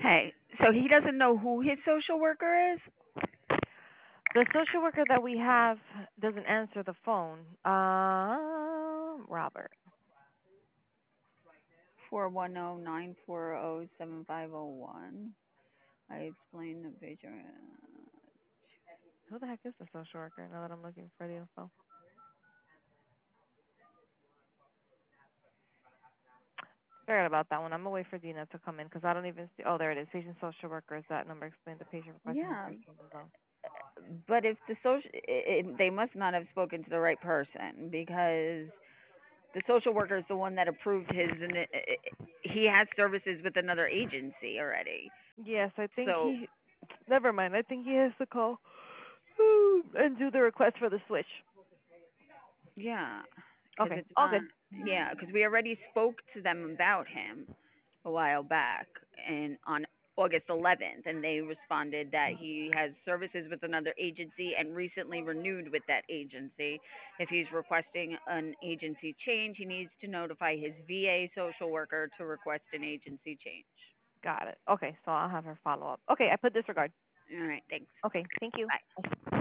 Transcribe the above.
Hey, so he doesn't know who his social worker is? The social worker that we have doesn't answer the phone. Robert. 410-940-7501. I explained the picture. Who the heck is the social worker? Now that I'm looking for the info. Forget about that one. I'm gonna wait for Dina to come in because I don't even see. Oh, there it is. Patient social worker is that number. Explain the patient requesting Yeah, information below. but if the they must not have spoken to the right person because the social worker is the one that approved his, and he has services with another agency already. Yes, I think So he. Never mind. I think he has to call and do the request for the switch. yeah, because Okay. it's All good. on. Yeah, because we already spoke to them about him a while back, and on August 11th, and they responded that he has services with another agency and recently renewed with that agency. If he's requesting an agency change, he needs to notify his VA social worker to request an agency change. Got it. Okay, so I'll have her follow up. Okay, I put disregard. All right, thanks. Okay, thank you. Bye.